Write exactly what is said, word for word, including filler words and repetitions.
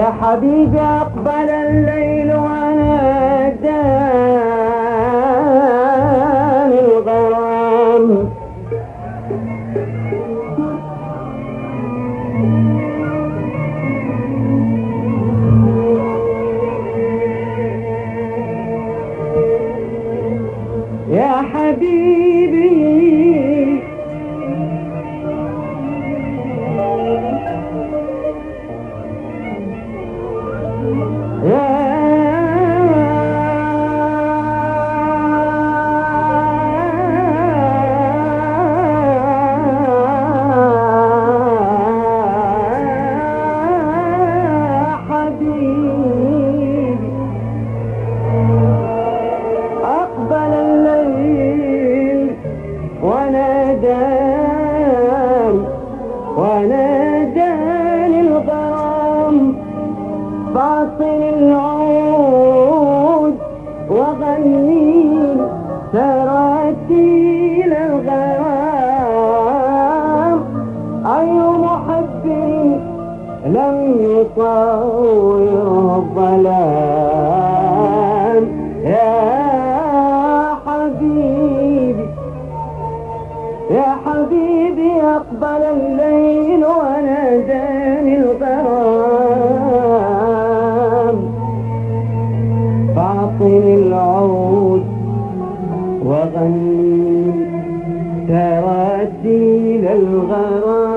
يا حبيبي أقبل الليل وناداني الغرام، يا حبيبي يا حبيبي أقبل الليل وناداني وناداني الغرام، فاصل العود وغني تراتيل الغرام، أي محب لم يطاوره الظلام. يا حبيبي يا حبيبي أقبل الليل وناداني الغرام، فاعطني العود وغني تراتيل الغرام.